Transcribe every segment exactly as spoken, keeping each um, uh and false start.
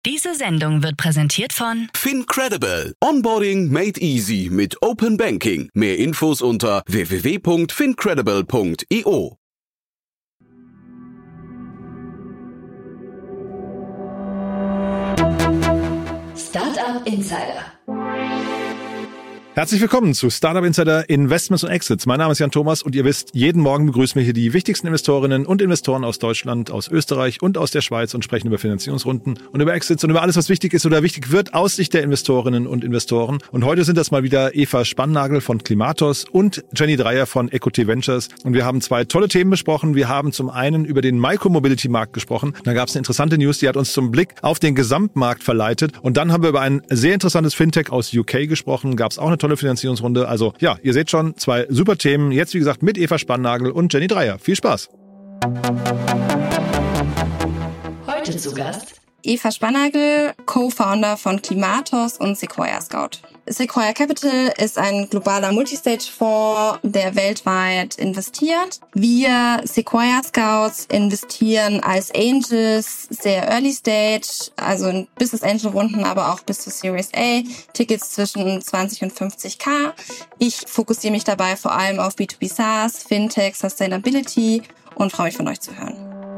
Diese Sendung wird präsentiert von FinCredible. Onboarding made easy mit Open Banking. Mehr Infos unter w w w punkt fincredible punkt i o. Startup Insider. Herzlich willkommen zu Startup Insider Investments und Exits. Mein Name ist Jan Thomas und ihr wisst, jeden Morgen begrüßen wir hier die wichtigsten Investorinnen und Investoren aus Deutschland, aus Österreich und aus der Schweiz und sprechen über Finanzierungsrunden und über Exits und über alles, was wichtig ist oder wichtig wird aus Sicht der Investorinnen und Investoren. Und heute sind das mal wieder Eva Spannagel von Klimatos und Jenny Dreier von Equity Ventures. Und wir haben zwei tolle Themen besprochen. Wir haben zum einen über den Micromobility-Markt gesprochen. Da gab es eine interessante News, die hat uns zum Blick auf den Gesamtmarkt verleitet. Und dann haben wir über ein sehr interessantes Fintech aus U K gesprochen. Gab es auch eine tolle Finanzierungsrunde. Also ja, ihr seht schon, zwei super Themen. Jetzt wie gesagt mit Eva Spannagel und Jenny Dreier. Viel Spaß. Heute zu Gast Eva Spannagel, Co-Founder von Klimatos und Sequoia Scout. Sequoia Capital ist ein globaler Multistage-Fonds, der weltweit investiert. Wir Sequoia Scouts investieren als Angels sehr Early Stage, also in Business Angel Runden, aber auch bis zu Series A, Tickets zwischen zwanzig und fünfzig K. Ich fokussiere mich dabei vor allem auf B zwei B SaaS, Fintech, Sustainability und freue mich von euch zu hören.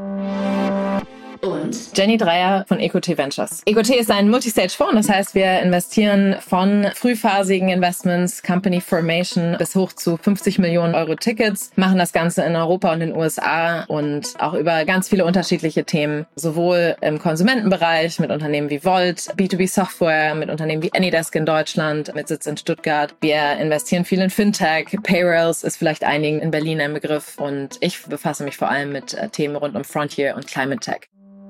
und Jenny Dreier von Equity Ventures. Equity ist ein Multistage-Fonds, das heißt, wir investieren von frühphasigen Investments, Company Formation bis hoch zu fünfzig Millionen Euro Tickets, machen das Ganze in Europa und den U S A und auch über ganz viele unterschiedliche Themen, sowohl im Konsumentenbereich mit Unternehmen wie Volt, B zwei B Software mit Unternehmen wie Anydesk in Deutschland mit Sitz in Stuttgart. Wir investieren viel in Fintech, Payrolls ist vielleicht einigen in Berlin ein Begriff und ich befasse mich vor allem mit Themen rund um Frontier und Climate Tech.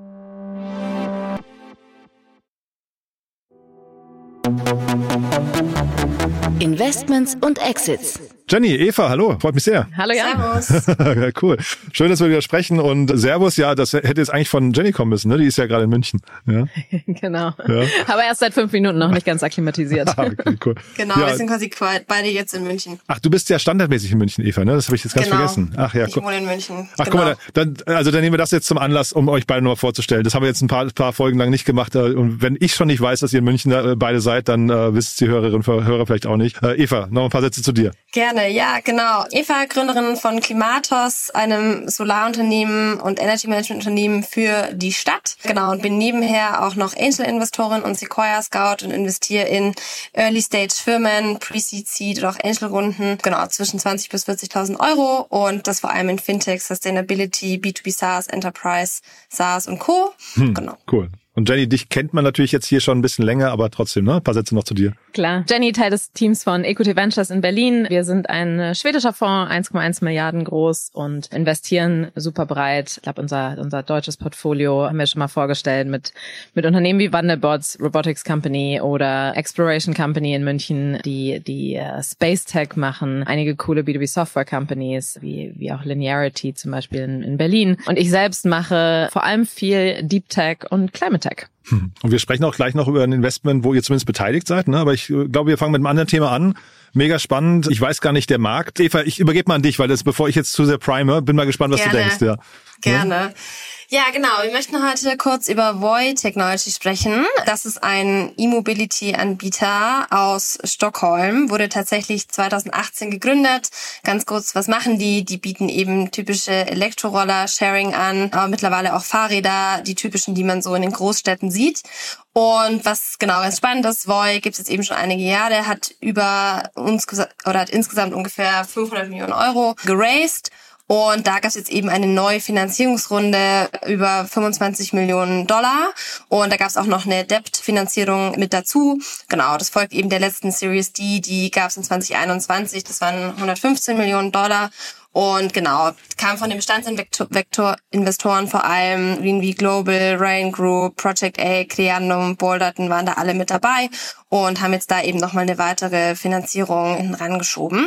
Investments und Exits. Jenny, Eva, hallo, freut mich sehr. Hallo Jan. Servus. Ja, cool. Schön, dass wir wieder sprechen und Servus, ja, das hätte jetzt eigentlich von Jenny kommen müssen, ne? Die ist ja gerade in München. Ja. Genau. Ja. Aber erst seit fünf Minuten noch nicht ganz akklimatisiert. Ah, okay, cool. Genau, Ja. wir sind quasi beide jetzt in München. Ach, du bist ja standardmäßig in München, Eva, ne? Das habe ich jetzt ganz Genau. vergessen. Ach ja, Ich guck. wohne in München. Ach, genau. guck mal, dann, also dann nehmen wir das jetzt zum Anlass, um euch beide nochmal vorzustellen. Das haben wir jetzt ein paar, paar Folgen lang nicht gemacht. Und wenn ich schon nicht weiß, dass ihr in München äh, beide seid, dann äh, wisst die Hörerinnen und Hörer vielleicht auch nicht. Äh, Eva, noch ein paar Sätze zu dir. Gerne, ja, genau. Eva, Gründerin von Klimatos, einem Solarunternehmen und Energy Management Unternehmen für die Stadt. Genau, und bin nebenher auch noch Angel-Investorin und Sequoia Scout und investiere in Early-Stage-Firmen, Pre-Seed, Seed oder auch Angel-Runden, genau, zwischen zwanzig bis vierzigtausend Euro und das vor allem in Fintech, Sustainability, B zwei B SaaS, Enterprise, SaaS und Co. Hm, Genau. Cool. Und Jenny, dich kennt man natürlich jetzt hier schon ein bisschen länger, aber trotzdem, ne? Ein paar Sätze noch zu dir. Klar. Jenny, Teil des Teams von Equity Ventures in Berlin. Wir sind ein schwedischer Fonds, eins Komma eins Milliarden groß und investieren super breit. Ich glaube, unser unser deutsches Portfolio haben wir schon mal vorgestellt mit mit Unternehmen wie Wandelbots, Robotics Company oder Exploration Company in München, die die uh, Space Tech machen. Einige coole B zwei B Software Companies, wie wie auch Linearity zum Beispiel in, in Berlin. Und ich selbst mache vor allem viel Deep Tech und Climate Tech. Hm. Und wir sprechen auch gleich noch über ein Investment, wo ihr zumindest beteiligt seid, ne? Aber ich äh, glaube, wir fangen mit einem anderen Thema an. Mega spannend. Ich weiß gar nicht, der Markt. Eva, ich übergebe mal an dich, weil das, bevor ich jetzt zu sehr prime, bin mal gespannt, was Gerne. du denkst. Ja. Gerne. Ja, genau. Wir möchten heute kurz über Voi Technology sprechen. Das ist ein E-Mobility-Anbieter aus Stockholm, wurde tatsächlich zwanzig achtzehn gegründet. Ganz kurz, was machen die? Die bieten eben typische Elektroroller-Sharing an, aber mittlerweile auch Fahrräder, die typischen, die man so in den Großstädten sieht. Und was genau ganz spannend ist, Voi gibt es jetzt eben schon einige Jahre, hat über uns oder hat insgesamt ungefähr fünfhundert Millionen Euro geraced. Und da gab es jetzt eben eine neue Finanzierungsrunde über fünfundzwanzig Millionen Dollar. Und da gab es auch noch eine Debt-Finanzierung mit dazu. Genau, das folgt eben der letzten Series D, die gab es in zwanzig einundzwanzig. Das waren hundertfünfzehn Millionen Dollar. Und genau, kam von den Bestandsinvestoren vor allem, wie Global, Rain Group, Project A, Creandum, Boulderton waren da alle mit dabei und haben jetzt da eben nochmal eine weitere Finanzierung hinten rangeschoben.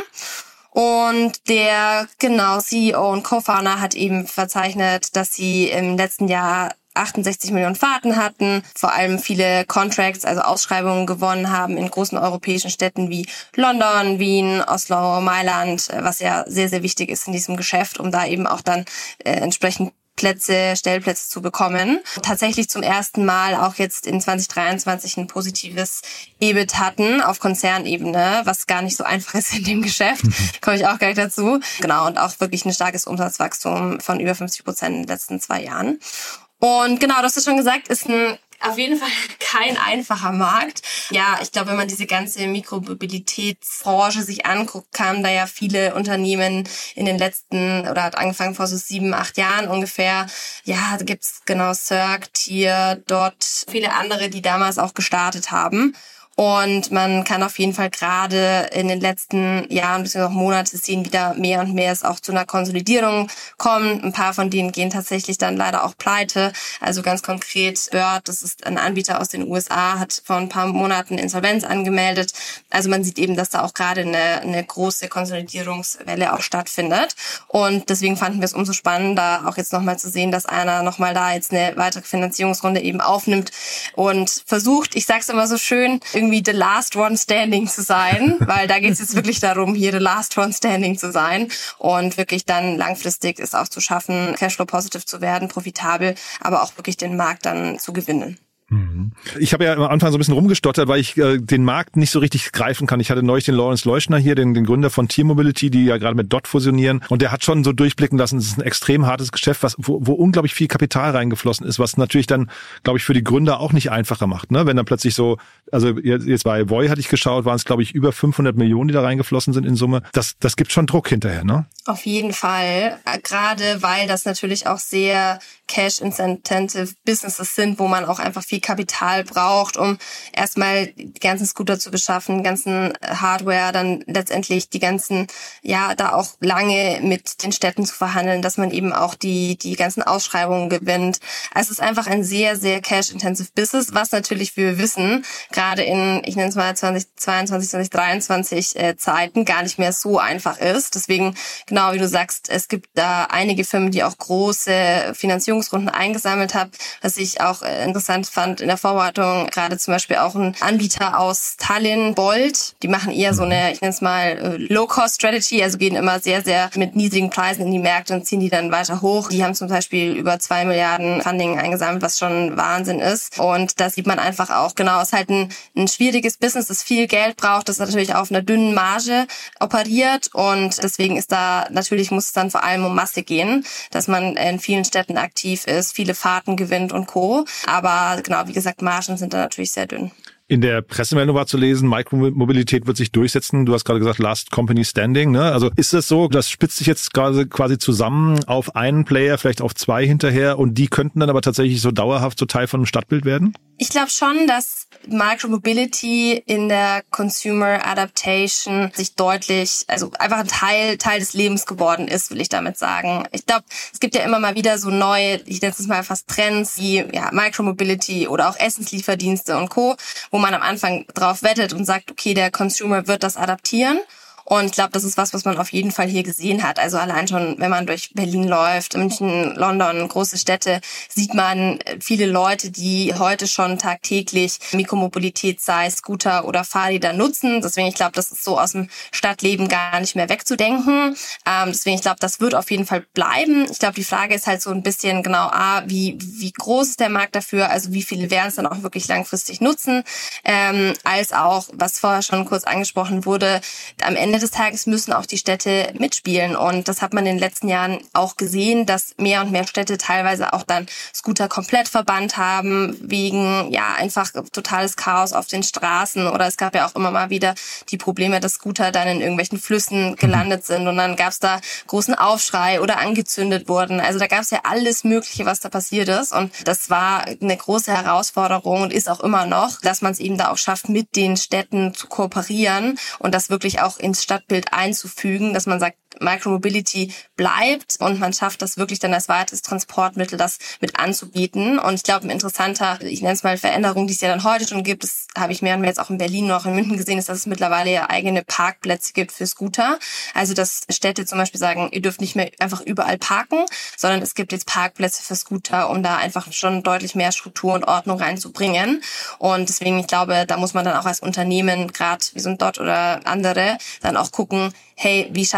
Und der, genau, C E O und Co-Founder hat eben verzeichnet, dass sie im letzten Jahr achtundsechzig Millionen Fahrten hatten, vor allem viele Contracts, also Ausschreibungen gewonnen haben in großen europäischen Städten wie London, Wien, Oslo, Mailand, was ja sehr, sehr wichtig ist in diesem Geschäft, um da eben auch dann äh, entsprechend Plätze, Stellplätze zu bekommen. Tatsächlich zum ersten Mal auch jetzt in zwanzig dreiundzwanzig ein positives E B I T hatten auf Konzernebene, was gar nicht so einfach ist in dem Geschäft. Mhm. Komme ich auch gleich dazu. Genau, und auch wirklich ein starkes Umsatzwachstum von über fünfzig Prozent in den letzten zwei Jahren. Und genau, das hast du schon gesagt, ist ein auf jeden Fall kein einfacher Markt. Ja, ich glaube, wenn man diese ganze Mikromobilitätsbranche sich anguckt, kamen da ja viele Unternehmen in den letzten, oder hat angefangen vor so sieben, acht Jahren ungefähr. Ja, da gibt's genau Circ, Tier, Dot, viele andere, die damals auch gestartet haben. Und man kann auf jeden Fall gerade in den letzten Jahren bis auch Monate sehen, wieder mehr und mehr es auch zu einer Konsolidierung kommt. Ein paar von denen gehen tatsächlich dann leider auch pleite. Also ganz konkret Bird, das ist ein Anbieter aus den U S A, hat vor ein paar Monaten Insolvenz angemeldet. Also man sieht eben, dass da auch gerade eine, eine große Konsolidierungswelle auch stattfindet. Und deswegen fanden wir es umso spannender, auch jetzt nochmal zu sehen, dass einer nochmal da jetzt eine weitere Finanzierungsrunde eben aufnimmt und versucht, ich sag's immer so schön, irgendwie the last one standing zu sein, weil da geht es jetzt wirklich darum, hier the last one standing zu sein und wirklich dann langfristig es auch zu schaffen, Cashflow positive zu werden, profitabel, aber auch wirklich den Markt dann zu gewinnen. Ich habe ja am Anfang so ein bisschen rumgestottert, weil ich äh, den Markt nicht so richtig greifen kann. Ich hatte neulich den Lawrence Leuschner hier, den, den Gründer von Tier Mobility, die ja gerade mit Dot fusionieren. Und der hat schon so durchblicken lassen, es ist ein extrem hartes Geschäft, was, wo, wo unglaublich viel Kapital reingeflossen ist, was natürlich dann, glaube ich, für die Gründer auch nicht einfacher macht. Ne? Wenn dann plötzlich so, also jetzt bei Voi hatte ich geschaut, waren es, glaube ich, über fünfhundert Millionen, die da reingeflossen sind in Summe. Das, das gibt schon Druck hinterher, ne? Auf jeden Fall, gerade weil das natürlich auch sehr Cash-Intensive Businesses sind, wo man auch einfach viel Kapital braucht, um erstmal die ganzen Scooter zu beschaffen, die ganzen Hardware, dann letztendlich die ganzen, ja, da auch lange mit den Städten zu verhandeln, dass man eben auch die die ganzen Ausschreibungen gewinnt. Also es ist einfach ein sehr, sehr Cash-Intensive Business, was natürlich, wie wir wissen, gerade in, ich nenne es mal zwanzig zweiundzwanzig, zwanzig dreiundzwanzig äh, Zeiten gar nicht mehr so einfach ist. Deswegen, genau wie du sagst, es gibt da einige Firmen, die auch große Finanzierungsrunden eingesammelt haben, was ich auch äh, interessant fand in der Vorbereitung, gerade zum Beispiel auch ein Anbieter aus Tallinn, Bolt, die machen eher so eine, ich nenne es mal Low-Cost-Strategy, also gehen immer sehr, sehr mit niedrigen Preisen in die Märkte und ziehen die dann weiter hoch. Die haben zum Beispiel über zwei Milliarden Funding eingesammelt, was schon Wahnsinn ist. Und da sieht man einfach auch, genau, es ist halt ein, ein schwieriges Business, das viel Geld braucht, das natürlich auf einer dünnen Marge operiert und deswegen ist da, natürlich muss es dann vor allem um Masse gehen, dass man in vielen Städten aktiv ist, viele Fahrten gewinnt und Co. Aber genau, wie gesagt, Margen sind da natürlich sehr dünn. In der Pressemeldung war zu lesen, Mikromobilität wird sich durchsetzen. Du hast gerade gesagt, Last Company Standing. Ne? Also ist das so, das spitzt sich jetzt quasi, quasi zusammen auf einen Player, vielleicht auf zwei hinterher und die könnten dann aber tatsächlich so dauerhaft so Teil von einem Stadtbild werden? Ich glaube schon, dass Micromobility in der Consumer Adaptation sich deutlich, also einfach ein Teil Teil des Lebens geworden ist, will ich damit sagen. Ich glaube, es gibt ja immer mal wieder so neue, ich nenne es mal fast Trends, wie ja, Micromobility oder auch Essenslieferdienste und Co., wo man am Anfang drauf wettet und sagt, okay, der Consumer wird das adaptieren. Und ich glaube, das ist was, was man auf jeden Fall hier gesehen hat. Also allein schon, wenn man durch Berlin läuft, München, London, große Städte, sieht man viele Leute, die heute schon tagtäglich Mikromobilität, sei Scooter oder Fahrräder nutzen. Deswegen, ich glaube, das ist so aus dem Stadtleben gar nicht mehr wegzudenken. Ähm, deswegen, ich glaube, das wird auf jeden Fall bleiben. Ich glaube, die Frage ist halt so ein bisschen genau, ah, wie wie groß ist der Markt dafür? Also wie viele werden es dann auch wirklich langfristig nutzen? Ähm, als auch, was vorher schon kurz angesprochen wurde, am Ende des Tages müssen auch die Städte mitspielen und das hat man in den letzten Jahren auch gesehen, dass mehr und mehr Städte teilweise auch dann Scooter komplett verbannt haben, wegen ja einfach totales Chaos auf den Straßen oder es gab ja auch immer mal wieder die Probleme, dass Scooter dann in irgendwelchen Flüssen gelandet sind und dann gab es da großen Aufschrei oder angezündet wurden. Also da gab es ja alles Mögliche, was da passiert ist und das war eine große Herausforderung und ist auch immer noch, dass man es eben da auch schafft, mit den Städten zu kooperieren und das wirklich auch ins Stadtbild einzufügen, dass man sagt, Micromobility bleibt und man schafft das wirklich dann als weiteres Transportmittel, das mit anzubieten. Und ich glaube, ein interessanter, ich nenne es mal Veränderung, die es ja dann heute schon gibt, das habe ich mehr und mehr jetzt auch in Berlin noch in München gesehen, ist, dass es mittlerweile ja eigene Parkplätze gibt für Scooter. Also, dass Städte zum Beispiel sagen, ihr dürft nicht mehr einfach überall parken, sondern es gibt jetzt Parkplätze für Scooter, um da einfach schon deutlich mehr Struktur und Ordnung reinzubringen. Und deswegen, ich glaube, da muss man dann auch als Unternehmen, gerade wie so ein Dot oder andere, dann auch gucken, hey, wie schaffe ich es eigentlich,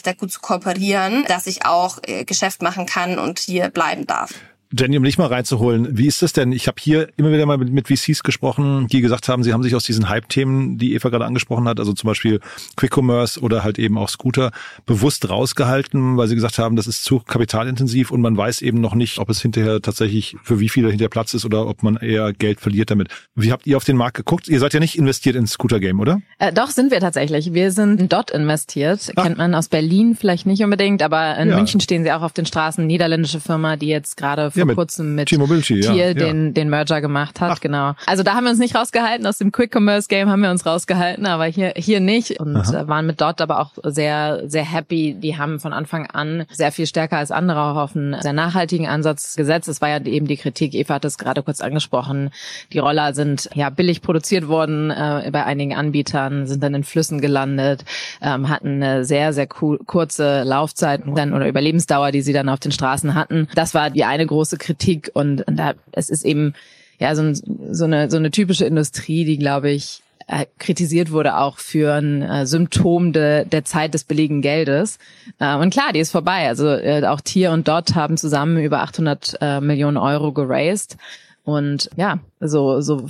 da gut zu kooperieren, dass ich auch äh, Geschäft machen kann und hier bleiben darf. Jenny, um dich mal reinzuholen, wie ist das denn? Ich habe hier immer wieder mal mit, mit V Cs gesprochen, die gesagt haben, sie haben sich aus diesen Hype-Themen, die Eva gerade angesprochen hat, also zum Beispiel Quick Commerce oder halt eben auch Scooter, bewusst rausgehalten, weil sie gesagt haben, das ist zu kapitalintensiv und man weiß eben noch nicht, ob es hinterher tatsächlich für wie viele hinterher Platz ist oder ob man eher Geld verliert damit. Wie habt ihr auf den Markt geguckt? Ihr seid ja nicht investiert ins Scooter-Game, oder? Äh, doch, sind wir tatsächlich. Wir sind in Dot investiert. Ach. Kennt man aus Berlin vielleicht nicht unbedingt, aber in Ja. München stehen sie auch auf den Straßen. Niederländische Firma, die jetzt gerade vor Ja, mit kurzem mit T-Mobility, ja, Tier ja. den den Merger gemacht hat, Ach. genau. Also da haben wir uns nicht rausgehalten, aus dem Quick-Commerce-Game haben wir uns rausgehalten, aber hier hier nicht und äh, waren mit Dot aber auch sehr sehr happy. Die haben von Anfang an sehr viel stärker als andere auch auf einen sehr nachhaltigen Ansatz gesetzt. Es war ja eben die Kritik, Eva hat es gerade kurz angesprochen, die Roller sind ja billig produziert worden äh, bei einigen Anbietern, sind dann in Flüssen gelandet, ähm, hatten eine sehr, sehr cool, kurze Laufzeit dann, oder Überlebensdauer, die sie dann auf den Straßen hatten. Das war die eine große Kritik und, und da, es ist eben ja so, ein, so eine so eine typische Industrie, die, glaube ich, äh, kritisiert wurde auch für ein äh, Symptom de, der Zeit des billigen Geldes. Äh, und klar, die ist vorbei. Also äh, auch Tier und Dot haben zusammen über achthundert äh, Millionen Euro geraced. Und ja, so so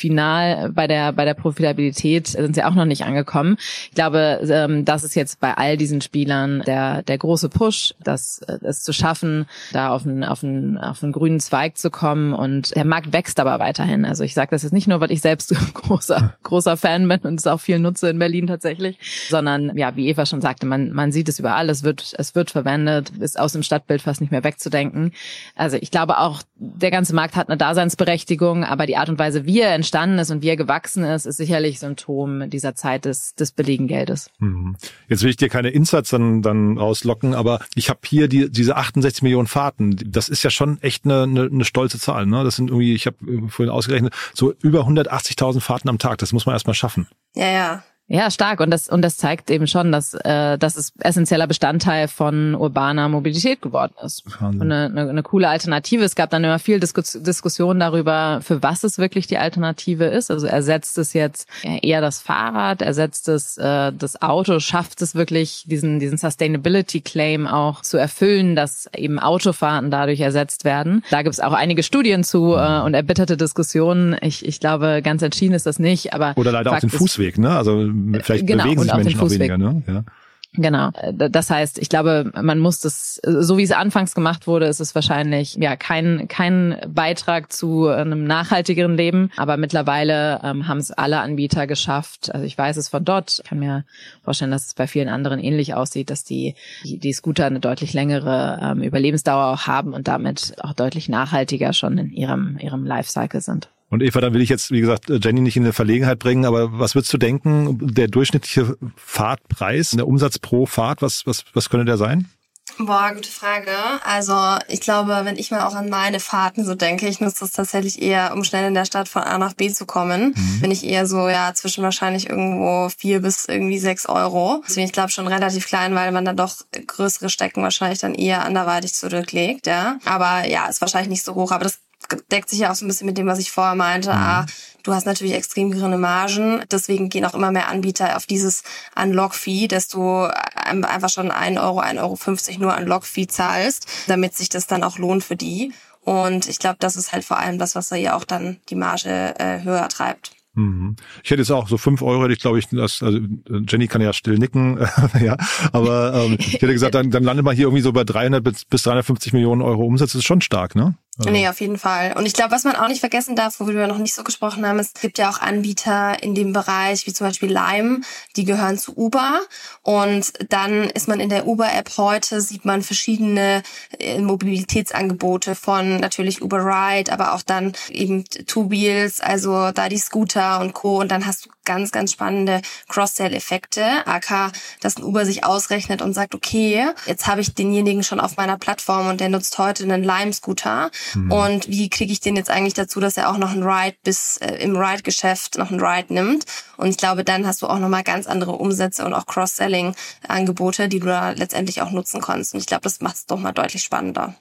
final bei der bei der Profitabilität sind sie auch noch nicht angekommen. Ich glaube, ähm, das ist jetzt bei all diesen Spielern der der große Push, das es zu schaffen, da auf einen auf einen auf einen grünen Zweig zu kommen. Und der Markt wächst aber weiterhin. Also ich sage das jetzt nicht nur, weil ich selbst großer großer Fan bin und es auch viel nutze in Berlin tatsächlich, sondern ja, wie Eva schon sagte, man man sieht es überall. Es wird es wird verwendet, ist aus dem Stadtbild fast nicht mehr wegzudenken. Also ich glaube auch, der ganze Markt hat eine Daseinsberechtigung, aber die Art und Weise, wie er entstanden ist und wie er gewachsen ist, ist sicherlich Symptom dieser Zeit des, des billigen Geldes. Mhm. Jetzt will ich dir keine Insights dann, dann rauslocken, aber ich habe hier die, diese achtundsechzig Millionen Fahrten. Das ist ja schon echt eine, eine, eine stolze Zahl. Ne? Das sind irgendwie, ich habe vorhin ausgerechnet, so über hundertachtzigtausend Fahrten am Tag. Das muss man erstmal schaffen. Ja, ja. Ja, stark. Und das und das zeigt eben schon, dass äh, dass es essentieller Bestandteil von urbaner Mobilität geworden ist. Und eine, eine, eine coole Alternative. Es gab dann immer viel Diskus- Diskussion darüber, für was es wirklich die Alternative ist. Also ersetzt es jetzt eher das Fahrrad, ersetzt es äh, das Auto, schafft es wirklich, diesen diesen Sustainability-Claim auch zu erfüllen, dass eben Autofahrten dadurch ersetzt werden. Da gibt es auch einige Studien zu äh, und erbitterte Diskussionen. Ich ich glaube, ganz entschieden ist das nicht. Aber oder leider Fakt auf den Fußweg, ne? Also vielleicht genau, bewegen sich Menschen auch weniger, ne? Ja. Genau. Das heißt, ich glaube, man muss das, so wie es anfangs gemacht wurde, ist es wahrscheinlich ja kein kein Beitrag zu einem nachhaltigeren Leben. Aber mittlerweile ähm, haben es alle Anbieter geschafft. Also ich weiß es von Dot. Ich kann mir vorstellen, dass es bei vielen anderen ähnlich aussieht, dass die die, die Scooter eine deutlich längere ähm, Überlebensdauer auch haben und damit auch deutlich nachhaltiger schon in ihrem ihrem Lifecycle sind. Und Eva, dann will ich jetzt, wie gesagt, Jenny nicht in eine Verlegenheit bringen, aber was würdest du denken, der durchschnittliche Fahrtpreis, der Umsatz pro Fahrt, was was was könnte der sein? Boah, gute Frage. Also ich glaube, wenn ich mal auch an meine Fahrten so denke, ich nutze das tatsächlich eher, um schnell in der Stadt von A nach B zu kommen, mhm. bin ich eher so, ja, zwischen wahrscheinlich irgendwo vier bis irgendwie sechs Euro. Deswegen, ich glaube, schon relativ klein, weil man dann doch größere Strecken wahrscheinlich dann eher anderweitig zurücklegt, ja. Aber ja, ist wahrscheinlich nicht so hoch, aber das deckt sich ja auch so ein bisschen mit dem, was ich vorher meinte. Mhm. Ah, du hast natürlich extrem geringe Margen. Deswegen gehen auch immer mehr Anbieter auf dieses Unlock-Fee, dass du einfach schon ein Euro, ein Euro fünfzig nur Unlock-Fee zahlst, damit sich das dann auch lohnt für die. Und ich glaube, das ist halt vor allem das, was da ja auch dann die Marge äh, höher treibt. Ich hätte jetzt auch so fünf Euro, hätte ich glaube ich, das, also Jenny kann ja still nicken, ja, aber ähm, ich hätte gesagt, dann, dann landet man hier irgendwie so bei dreihundert bis dreihundertfünfzig Millionen Euro Umsatz, das ist schon stark, ne? Also. Nee, auf jeden Fall. Und ich glaube, was man auch nicht vergessen darf, worüber wir noch nicht so gesprochen haben, es gibt ja auch Anbieter in dem Bereich, wie zum Beispiel Lime, die gehören zu Uber. Und dann ist man in der Uber-App heute, sieht man verschiedene Mobilitätsangebote von natürlich Uber Ride, aber auch dann eben Two Wheels, also da die Scooter und Co. Und dann hast du ganz, ganz spannende Cross-Sell-Effekte, aka, dass ein Uber sich ausrechnet und sagt, okay, jetzt habe ich denjenigen schon auf meiner Plattform und der nutzt heute einen Lime-Scooter. Mhm. Und wie kriege ich den jetzt eigentlich dazu, dass er auch noch einen Ride bis äh, im Ride-Geschäft noch einen Ride nimmt? Und ich glaube, dann hast du auch nochmal ganz andere Umsätze und auch Cross-Selling-Angebote, die du da letztendlich auch nutzen kannst. Und ich glaube, das macht es doch mal deutlich spannender.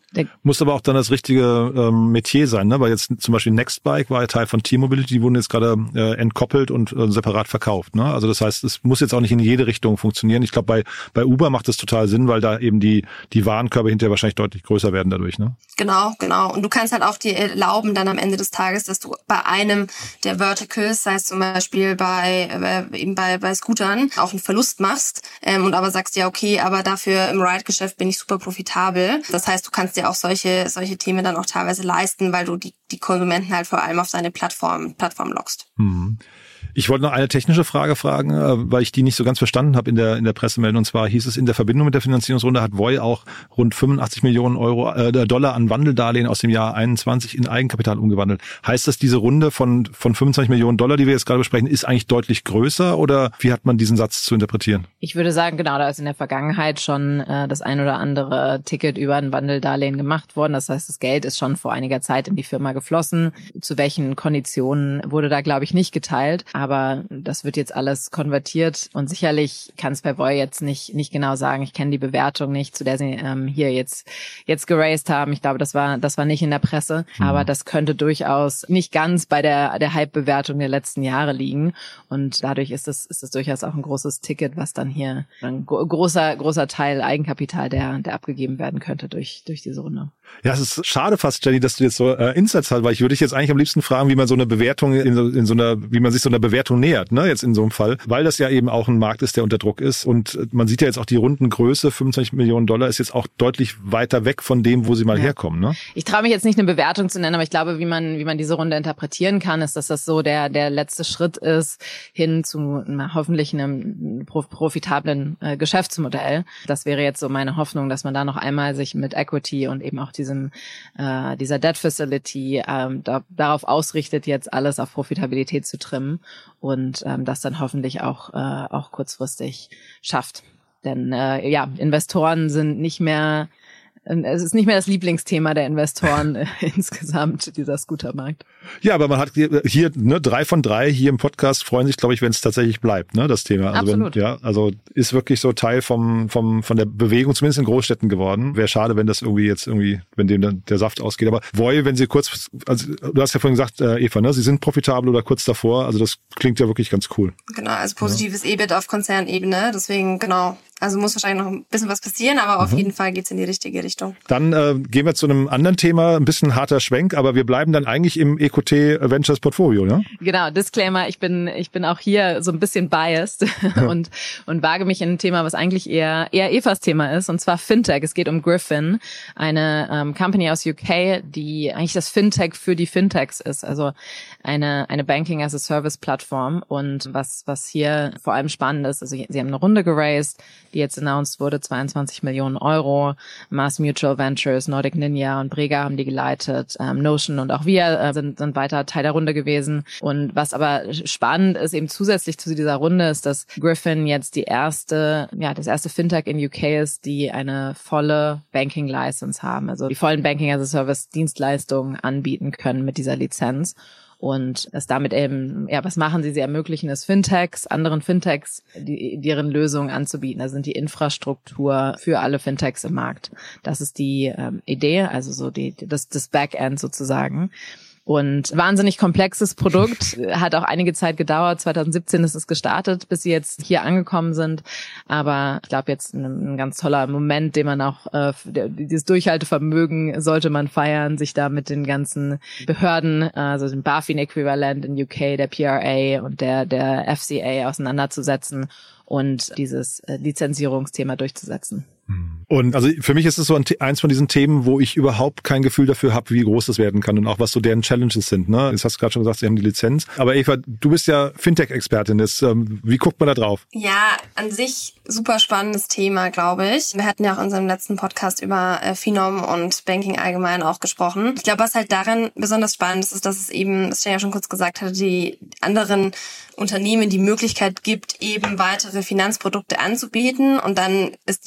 Muss aber auch dann das richtige ähm, Metier sein, ne? Weil jetzt zum Beispiel Nextbike war ja Teil von T-Mobility, die wurden jetzt gerade äh, entkoppelt und äh, separat verkauft, ne? Also das heißt, es muss jetzt auch nicht in jede Richtung funktionieren. Ich glaube, bei bei Uber macht das total Sinn, weil da eben die die Warenkörbe hinterher wahrscheinlich deutlich größer werden dadurch, ne? Genau, genau. Und du kannst halt auch dir erlauben dann am Ende des Tages, dass du bei einem der Verticals, sei es zum Beispiel bei äh, eben bei bei Scootern, auch einen Verlust machst ähm, und aber sagst, ja okay, aber dafür im Ride-Geschäft bin ich super profitabel. Das heißt, du kannst dir auch solche solche Themen dann auch teilweise leisten, weil du die die Konsumenten halt vor allem auf deine Plattform Plattform lockst. Mhm. Ich wollte noch eine technische Frage fragen, weil ich die nicht so ganz verstanden habe in der in der Pressemeldung. Und zwar hieß es, in der Verbindung mit der Finanzierungsrunde hat Voi auch rund fünfundachtzig Millionen Euro äh, Dollar an Wandeldarlehen aus dem Jahr einundzwanzig in Eigenkapital umgewandelt. Heißt das, diese Runde von von fünfundzwanzig Millionen Dollar, die wir jetzt gerade besprechen, ist eigentlich deutlich größer, oder wie hat man diesen Satz zu interpretieren? Ich würde sagen, genau, da ist in der Vergangenheit schon äh, das ein oder andere Ticket über ein Wandeldarlehen gemacht worden. Das heißt, das Geld ist schon vor einiger Zeit in die Firma geflossen. Zu welchen Konditionen wurde da, glaube ich, nicht geteilt. Aber das wird jetzt alles konvertiert und sicherlich kann es bei Voi jetzt nicht nicht genau sagen. Ich kenne die Bewertung nicht, zu der sie ähm, hier jetzt jetzt geraced haben. Ich glaube, das war das war nicht in der Presse, mhm. aber das könnte durchaus nicht ganz bei der der Hype-Bewertung der letzten Jahre liegen und dadurch ist es ist es durchaus auch ein großes Ticket, was dann hier ein großer großer Teil Eigenkapital, der der abgegeben werden könnte durch durch diese Runde. Ja, es ist schade fast, Jenny, dass du jetzt so äh, Insights hast, weil ich würde dich jetzt eigentlich am liebsten fragen, wie man so eine Bewertung in so, in so einer, wie man sich so einer Bewertung nähert, ne, jetzt in so einem Fall, weil das ja eben auch ein Markt ist, der unter Druck ist und man sieht ja jetzt auch die Rundengröße, fünfundzwanzig Millionen Dollar ist jetzt auch deutlich weiter weg von dem, wo sie mal ja. herkommen, ne? Ich traue mich jetzt nicht eine Bewertung zu nennen, aber ich glaube, wie man wie man diese Runde interpretieren kann, ist, dass das so der der letzte Schritt ist hin zu na, hoffentlich einem profitablen äh, Geschäftsmodell. Das wäre jetzt so meine Hoffnung, dass man da noch einmal sich mit Equity und eben auch diesem äh, dieser Debt Facility ähm, da, darauf ausrichtet, jetzt alles auf Profitabilität zu trimmen und ähm, das dann hoffentlich auch äh, auch kurzfristig schafft. Denn äh, ja, Investoren sind nicht mehr Es ist nicht mehr das Lieblingsthema der Investoren äh, insgesamt, dieser Scootermarkt. Ja, aber man hat hier, hier ne, drei von drei hier im Podcast freuen sich, glaube ich, wenn es tatsächlich bleibt, ne, das Thema. Also Absolut. Wenn, ja, also ist wirklich so Teil vom vom von der Bewegung, zumindest in Großstädten geworden. Wäre schade, wenn das irgendwie jetzt irgendwie, wenn dem dann der Saft ausgeht. Aber Voi, wenn Sie kurz, also du hast ja vorhin gesagt, äh, Eva, ne, Sie sind profitabel oder kurz davor. Also das klingt ja wirklich ganz cool. Genau, also positives ja. E B I T auf Konzernebene. Deswegen genau. Also muss wahrscheinlich noch ein bisschen was passieren, aber auf mhm. jeden Fall geht's in die richtige Richtung. Dann äh, gehen wir zu einem anderen Thema, ein bisschen harter Schwenk, aber wir bleiben dann eigentlich im E Q T Ventures Portfolio, ne? Genau, Disclaimer, ich bin ich bin auch hier so ein bisschen biased ja. und und wage mich in ein Thema, was eigentlich eher eher Evas Thema ist, und zwar Fintech. Es geht um Griffin, eine ähm, Company aus U K, die eigentlich das Fintech für die Fintechs ist, also eine eine Banking as a Service Plattform. Und was was hier vor allem spannend ist, also sie haben eine Runde geraced, die jetzt announced wurde, zweiundzwanzig Millionen Euro. Mass Mutual Ventures, Nordic Ninja und Brega haben die geleitet. Ähm, Notion und auch wir äh, sind, sind weiter Teil der Runde gewesen. Und was aber spannend ist, eben zusätzlich zu dieser Runde, ist, dass Griffin jetzt die erste, ja, das erste Fintech in U K ist, die eine volle Banking License haben. Also die vollen Banking as a Service Dienstleistungen anbieten können mit dieser Lizenz. Und es damit eben, ja, was machen sie? Sie ermöglichen es Fintechs, anderen Fintechs, die, deren Lösungen anzubieten. Das sind die Infrastruktur für alle Fintechs im Markt. Das ist die ähm, Idee, also so die, das, das Backend sozusagen. Und wahnsinnig komplexes Produkt, hat auch einige Zeit gedauert. zwanzig siebzehn ist es gestartet, bis sie jetzt hier angekommen sind. Aber ich glaube, jetzt ein, ein ganz toller Moment, den man auch, äh, dieses Durchhaltevermögen sollte man feiern, sich da mit den ganzen Behörden, also dem BaFin-Äquivalent in U K, der P R A und der, der F C A auseinanderzusetzen und dieses äh, Lizenzierungsthema durchzusetzen. Und also für mich ist es so ein, eins von diesen Themen, wo ich überhaupt kein Gefühl dafür habe, wie groß das werden kann und auch was so deren Challenges sind. Ne? Jetzt hast du gerade schon gesagt, sie haben die Lizenz. Aber Eva, du bist ja Fintech-Expertin. Jetzt, ähm, wie guckt man da drauf? Ja, an sich super spannendes Thema, glaube ich. Wir hatten ja auch in unserem letzten Podcast über äh, Finom und Banking allgemein auch gesprochen. Ich glaube, was halt daran besonders spannend ist, ist, dass es eben, das ich ja schon kurz gesagt hatte, die anderen Unternehmen die Möglichkeit gibt, eben weitere Finanzprodukte anzubieten. Und dann ist die Fantasie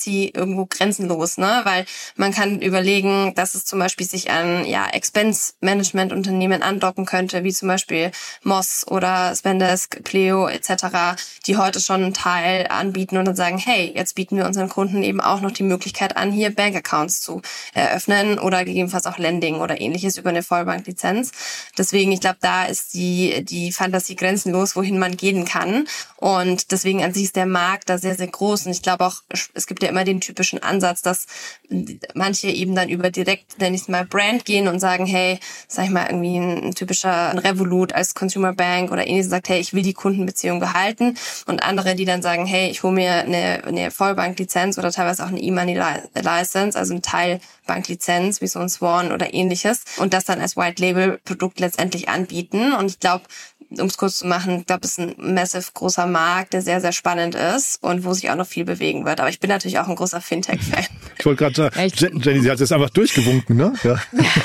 sie irgendwo grenzenlos, ne? Weil man kann überlegen, dass es zum Beispiel sich an ja Expense-Management-Unternehmen andocken könnte, wie zum Beispiel Moss oder Spendesk, Pleo et cetera, die heute schon einen Teil anbieten und dann sagen, hey, jetzt bieten wir unseren Kunden eben auch noch die Möglichkeit an, hier Bankaccounts zu eröffnen oder gegebenenfalls auch Lending oder ähnliches über eine Vollbanklizenz. Deswegen, ich glaube, da ist die die Fantasie grenzenlos, wohin man gehen kann. Und deswegen an sich ist der Markt da sehr, sehr groß. Und ich glaube auch, es gibt ja immer den typischen Ansatz, dass manche eben dann über direkt, nenne ich es mal, Brand gehen und sagen, hey, sag ich mal, irgendwie ein, ein typischer ein Revolut als Consumer Bank oder ähnliches sagt, hey, ich will die Kundenbeziehung behalten. Und andere, die dann sagen, hey, ich hole mir eine, eine Vollbanklizenz oder teilweise auch eine E-Money-License, also ein Teil Banklizenz, wie so ein Swan oder ähnliches, und das dann als White-Label-Produkt letztendlich anbieten. Und ich glaube, um es kurz zu machen, ich glaube, es ist ein massive großer Markt, der sehr, sehr spannend ist und wo sich auch noch viel bewegen wird. Aber ich bin natürlich auch ein großer Fintech-Fan. Ich wollte gerade sagen, Jen- Jenny, sie hat jetzt einfach durchgewunken, ne? Ja.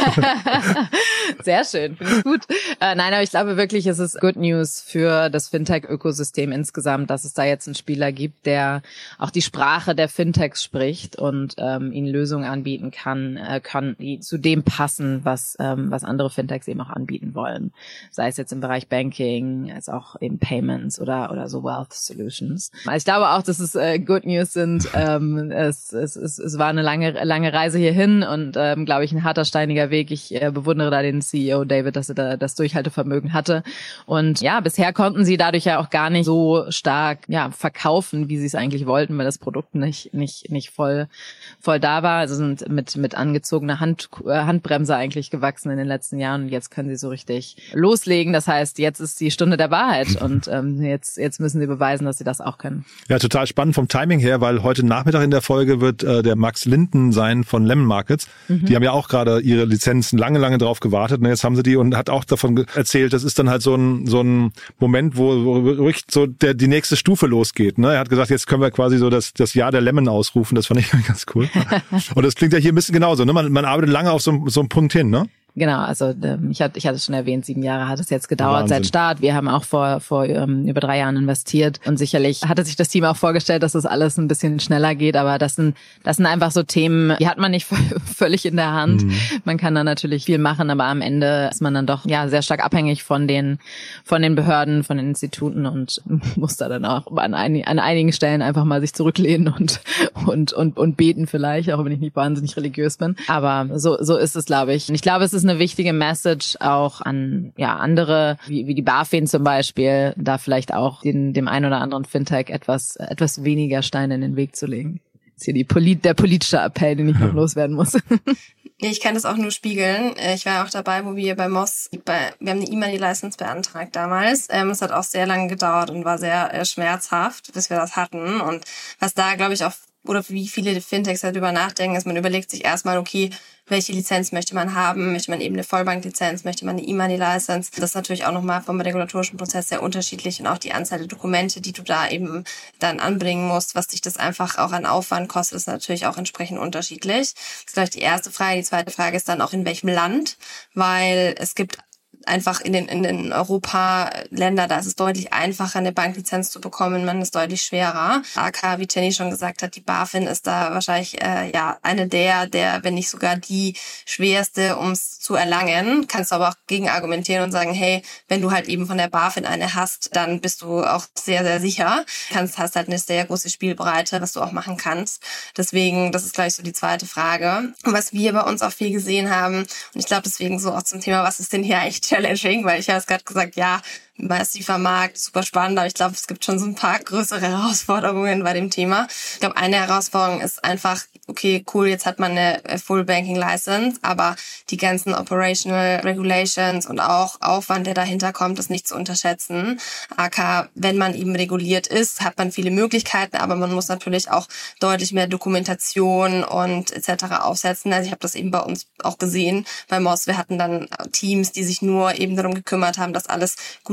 Sehr schön, finde ich gut. Äh, nein, aber ich glaube wirklich, es ist Good News für das Fintech-Ökosystem insgesamt, dass es da jetzt einen Spieler gibt, der auch die Sprache der Fintechs spricht und ähm, ihnen Lösungen anbieten kann, äh, kann die zu dem passen, was ähm, was andere Fintechs eben auch anbieten wollen. Sei es jetzt im Bereich Banking, als auch eben Payments oder oder so Wealth Solutions. Also ich glaube auch, dass es äh, Good News sind. Ähm, es, es, es, es war eine lange lange Reise hierhin und ähm, glaube ich ein harter, steiniger Weg. Ich äh, bewundere da den C E O David, dass er da das Durchhaltevermögen hatte. Und ja, bisher konnten sie dadurch ja auch gar nicht so stark ja verkaufen, wie sie es eigentlich wollten, weil das Produkt nicht nicht nicht voll voll da war. Also sind mit mit angezogener Hand, äh, Handbremse eigentlich gewachsen in den letzten Jahren und jetzt können sie so richtig loslegen. Das heißt, jetzt ist die Stunde der Wahrheit und ähm, jetzt jetzt müssen sie beweisen, dass sie das auch können. Ja, total spannend vom Timing her, weil heute Nachmittag in der Folge wird äh, der Max Linden sein von Lemon Markets. Mhm. Die haben ja auch gerade ihre Lizenzen lange, lange drauf gewartet und jetzt haben sie die und hat auch davon erzählt, das ist dann halt so ein so ein Moment, wo, wo wirklich so der die nächste Stufe losgeht. Ne? Er hat gesagt, jetzt können wir quasi so das das Jahr der Lemon ausrufen. Das fand ich ganz cool. Und das klingt ja hier ein bisschen genauso. Ne? Man, man arbeitet lange auf so, so einem Punkt hin, ne? Genau, also ähm, ich hatte ich hatte es schon erwähnt, sieben Jahre hat es jetzt gedauert Wahnsinn. Seit Start. Wir haben auch vor vor ähm, über drei Jahren investiert und sicherlich hatte sich das Team auch vorgestellt, dass das alles ein bisschen schneller geht, aber das sind das sind einfach so Themen, die hat man nicht völlig in der Hand. Mhm. Man kann da natürlich viel machen, aber am Ende ist man dann doch ja sehr stark abhängig von den von den Behörden, von den Instituten und muss da dann auch an, ein, an einigen Stellen einfach mal sich zurücklehnen und und und und beten vielleicht, auch wenn ich nicht wahnsinnig religiös bin. Aber so so ist es, glaube ich. Und ich glaube, es ist eine wichtige Message auch an ja andere, wie, wie die BaFin zum Beispiel, da vielleicht auch den, dem einen oder anderen Fintech etwas etwas weniger Steine in den Weg zu legen. Das ist hier die Polit, der politische Appell, den ich noch loswerden muss. Nee, ich kann das auch nur spiegeln. Ich war auch dabei, wo wir bei Moss, bei, wir haben eine E-Money-License beantragt damals. Ähm, es hat auch sehr lange gedauert und war sehr äh, schmerzhaft, bis wir das hatten. Und was da, glaube ich, auch, oder wie viele Fintechs darüber nachdenken, ist, man überlegt sich erstmal, okay, welche Lizenz möchte man haben? Möchte man eben eine Vollbanklizenz? Möchte man eine E-Money-License? Das ist natürlich auch nochmal vom regulatorischen Prozess sehr unterschiedlich und auch die Anzahl der Dokumente, die du da eben dann anbringen musst, was dich das einfach auch an Aufwand kostet, ist natürlich auch entsprechend unterschiedlich. Das ist, glaube ich, die erste Frage. Die zweite Frage ist dann auch, in welchem Land, weil es gibt einfach in den in den Europa-Länder, da ist es deutlich einfacher, eine Banklizenz zu bekommen, man ist deutlich schwerer. A K, wie Jenny schon gesagt hat, die BaFin ist da wahrscheinlich äh, ja eine der, der, wenn nicht sogar die schwerste, um es zu erlangen. Kannst du aber auch gegen argumentieren und sagen, hey, wenn du halt eben von der BaFin eine hast, dann bist du auch sehr, sehr sicher. Kannst, hast halt eine sehr große Spielbreite, was du auch machen kannst. Deswegen, das ist gleich so die zweite Frage. Und was wir bei uns auch viel gesehen haben, und ich glaube deswegen so auch zum Thema, was ist denn hier eigentlich challenging, weil ich habe es gerade gesagt, ja, massiver Markt, super spannend, aber ich glaube, es gibt schon so ein paar größere Herausforderungen bei dem Thema. Ich glaube, eine Herausforderung ist einfach, okay, cool, jetzt hat man eine Full Banking License, aber die ganzen Operational Regulations und auch Aufwand, der dahinter kommt, ist nicht zu unterschätzen. A K, wenn man eben reguliert ist, hat man viele Möglichkeiten, aber man muss natürlich auch deutlich mehr Dokumentation und et cetera aufsetzen. Also ich habe das eben bei uns auch gesehen, bei Moss. Wir hatten dann Teams, die sich nur eben darum gekümmert haben, dass alles gut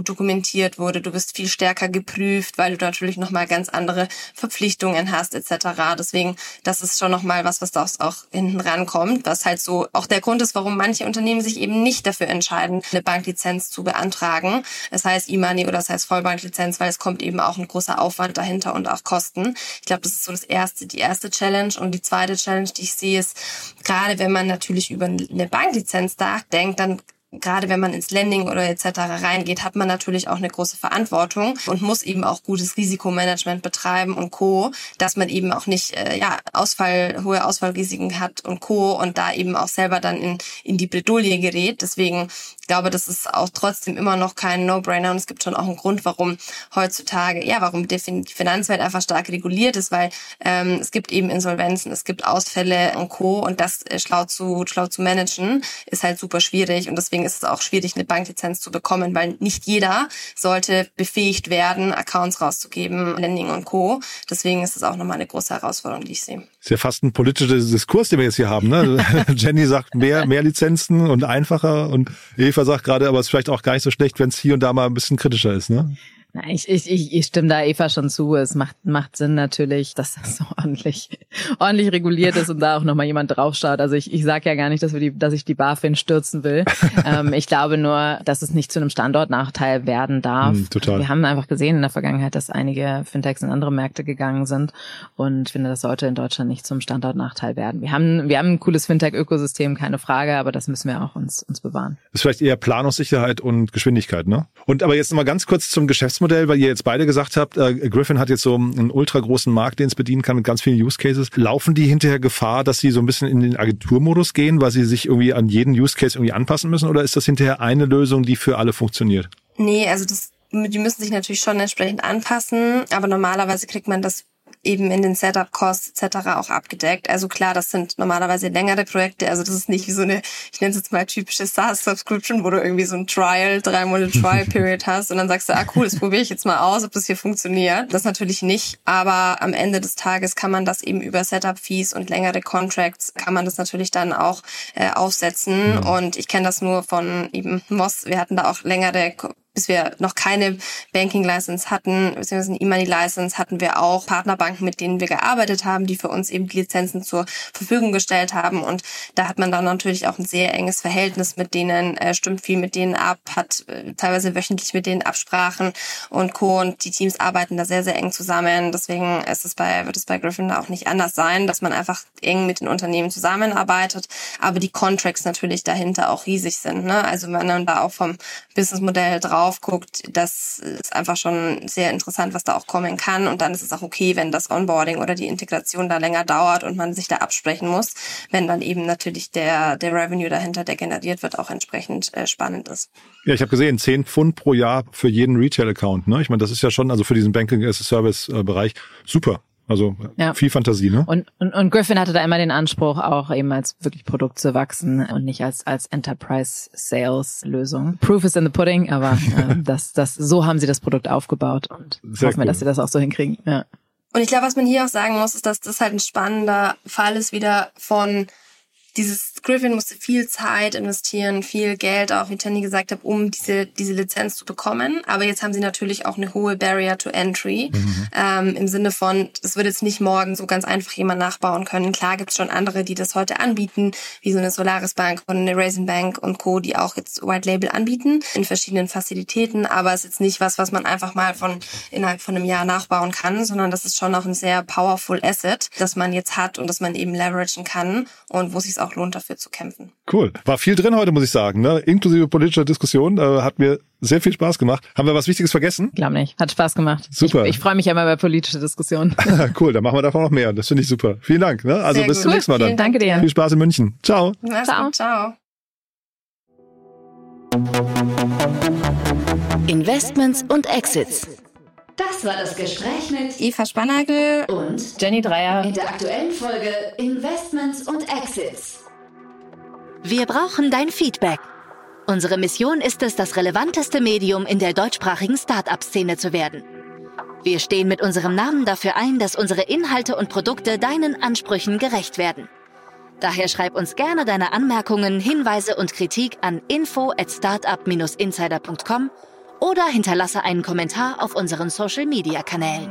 gut dokumentiert wurde. Du bist viel stärker geprüft, weil du natürlich nochmal ganz andere Verpflichtungen hast et cetera. Deswegen, das ist schon nochmal was, was da auch hinten rankommt, was halt so auch der Grund ist, warum manche Unternehmen sich eben nicht dafür entscheiden, eine Banklizenz zu beantragen. Das heißt E-Money oder das heißt Vollbanklizenz, weil es kommt eben auch ein großer Aufwand dahinter und auch Kosten. Ich glaube, das ist so das erste, die erste Challenge. Und die zweite Challenge, die ich sehe, ist, gerade wenn man natürlich über eine Banklizenz nachdenkt, dann gerade wenn man ins Lending oder et cetera reingeht, hat man natürlich auch eine große Verantwortung und muss eben auch gutes Risikomanagement betreiben und Co., dass man eben auch nicht äh, ja Ausfall, hohe Ausfallrisiken hat und Co. und da eben auch selber dann in in die Bredouille gerät. Deswegen ich glaube, das ist auch trotzdem immer noch kein No-Brainer und es gibt schon auch einen Grund, warum heutzutage, ja, warum die Finanzwelt einfach stark reguliert ist, weil ähm, es gibt eben Insolvenzen, es gibt Ausfälle und Co. und das äh, schlau zu schlau zu managen ist halt super schwierig und deswegen ist es auch schwierig, eine Banklizenz zu bekommen, weil nicht jeder sollte befähigt werden, Accounts rauszugeben, Lending und Co. Deswegen ist es auch nochmal eine große Herausforderung, die ich sehe. Ist ja fast ein politischer Diskurs, den wir jetzt hier haben, ne? Jenny sagt mehr, mehr Lizenzen und einfacher und Eva sagt gerade, aber es ist vielleicht auch gar nicht so schlecht, wenn es hier und da mal ein bisschen kritischer ist, ne? Ich, ich, ich, ich stimme da Eva schon zu. Es macht, macht Sinn natürlich, dass das so ordentlich, ordentlich reguliert ist und da auch nochmal jemand draufschaut. Also ich, ich sage ja gar nicht, dass wir die, dass ich die BaFin stürzen will. ähm, ich glaube nur, dass es nicht zu einem Standortnachteil werden darf. Mm, total. Wir haben einfach gesehen in der Vergangenheit, dass einige Fintechs in andere Märkte gegangen sind und ich finde, das sollte in Deutschland nicht zum Standortnachteil werden. Wir haben, wir haben ein cooles Fintech-Ökosystem, keine Frage, aber das müssen wir auch uns, uns bewahren. Das ist vielleicht eher Planungssicherheit und Geschwindigkeit, ne? Und aber jetzt nochmal ganz kurz zum Geschäftsmodell. Weil ihr jetzt beide gesagt habt, äh, Griffin hat jetzt so einen ultra großen Markt, den es bedienen kann mit ganz vielen Use Cases. Laufen die hinterher Gefahr, dass sie so ein bisschen in den Agenturmodus gehen, weil sie sich irgendwie an jeden Use Case irgendwie anpassen müssen? Oder ist das hinterher eine Lösung, die für alle funktioniert? Nee, also das, die müssen sich natürlich schon entsprechend anpassen. Aber normalerweise kriegt man das eben in den Setup-Costs et cetera auch abgedeckt. Also klar, das sind normalerweise längere Projekte. Also das ist nicht wie so eine, ich nenne es jetzt mal typische SaaS-Subscription, wo du irgendwie so ein Trial, drei Monate Trial-Period hast und dann sagst du, ah cool, das probiere ich jetzt mal aus, ob das hier funktioniert. Das natürlich nicht, aber am Ende des Tages kann man das eben über Setup-Fees und längere Contracts, kann man das natürlich dann auch äh, aufsetzen. Mhm. Und ich kenne das nur von eben Moss. Wir hatten da auch längere bis wir noch keine Banking-License hatten, beziehungsweise eine E-Money-License, hatten wir auch Partnerbanken, mit denen wir gearbeitet haben, die für uns eben die Lizenzen zur Verfügung gestellt haben. Und da hat man dann natürlich auch ein sehr enges Verhältnis mit denen, äh, stimmt viel mit denen ab, hat äh, teilweise wöchentlich mit denen Absprachen und Co. Und die Teams arbeiten da sehr, sehr eng zusammen. Deswegen ist es bei, wird es bei Griffin da auch nicht anders sein, dass man einfach eng mit den Unternehmen zusammenarbeitet. Aber die Contracts natürlich dahinter auch riesig sind, ne? Also wenn man da auch vom Businessmodell drauf guckt, das ist einfach schon sehr interessant, was da auch kommen kann. Und dann ist es auch okay, wenn das Onboarding oder die Integration da länger dauert und man sich da absprechen muss, wenn dann eben natürlich der der Revenue dahinter, der generiert wird, auch entsprechend äh, spannend ist. Ja, ich habe gesehen, zehn Pfund pro Jahr für jeden Retail-Account. Ne? Ich meine, das ist ja schon, also für diesen Banking-as-a-Service-Bereich super. Also ja. Viel Fantasie, ne? Und, und und Griffin hatte da immer den Anspruch, auch eben als wirklich Produkt zu wachsen und nicht als als Enterprise-Sales-Lösung. Proof is in the pudding, aber äh, das das so haben sie das Produkt aufgebaut und Sehr hoffen wir, cool. dass sie das auch so hinkriegen. Ja. Und ich glaube, was man hier auch sagen muss, ist, dass das halt ein spannender Fall ist wieder von dieses Griffin musste viel Zeit investieren, viel Geld auch, wie Jenny gesagt hat, um diese diese Lizenz zu bekommen. Aber jetzt haben sie natürlich auch eine hohe Barrier to Entry. Mhm. Ähm, im Sinne von, das wird jetzt nicht morgen so ganz einfach jemand nachbauen können. Klar gibt's schon andere, die das heute anbieten, wie so eine Solaris Bank oder eine Raisin Bank und Co., die auch jetzt White Label anbieten in verschiedenen Fazilitäten. Aber es ist jetzt nicht was, was man einfach mal von innerhalb von einem Jahr nachbauen kann, sondern das ist schon auch ein sehr powerful Asset, das man jetzt hat und das man eben leveragen kann und wo es sich auch lohnt, dafür zu kämpfen. Cool. War viel drin heute, muss ich sagen, ne? Inklusive politischer Diskussion. Äh, hat mir sehr viel Spaß gemacht. Haben wir was Wichtiges vergessen? Glaub nicht. Hat Spaß gemacht. Super. Ich, ich freue mich ja immer über politische Diskussionen. Cool, dann machen wir davon noch mehr. Das finde ich super. Vielen Dank. Ne? Also sehr bis gut. Zum nächsten Mal dann. Danke dir. Viel Spaß in München. Ciao. Ciao. Ciao. Investments und Exits. Das war das Gespräch mit Eva Spannagel und Jenny Dreier in der aktuellen Folge Investments und Exits. Wir brauchen dein Feedback. Unsere Mission ist es, das relevanteste Medium in der deutschsprachigen Start-up-Szene zu werden. Wir stehen mit unserem Namen dafür ein, dass unsere Inhalte und Produkte deinen Ansprüchen gerecht werden. Daher schreib uns gerne deine Anmerkungen, Hinweise und Kritik an info at startup dash insider punkt com oder hinterlasse einen Kommentar auf unseren Social-Media-Kanälen.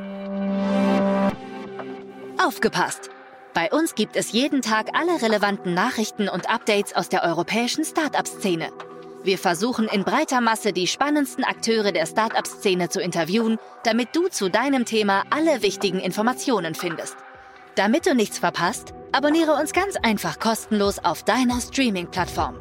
Aufgepasst! Bei uns gibt es jeden Tag alle relevanten Nachrichten und Updates aus der europäischen Start-up-Szene. Wir versuchen in breiter Masse die spannendsten Akteure der Start-up-Szene zu interviewen, damit du zu deinem Thema alle wichtigen Informationen findest. Damit du nichts verpasst, abonniere uns ganz einfach kostenlos auf deiner Streaming-Plattform.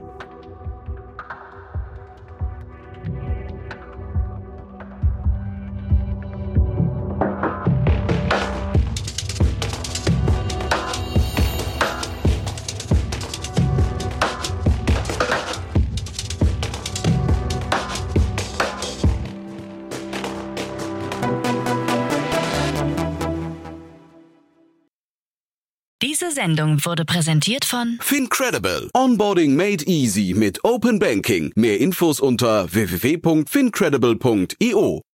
Diese Sendung wurde präsentiert von FinCredible. Onboarding made easy mit Open Banking. Mehr Infos unter w w w punkt fincredible punkt i o.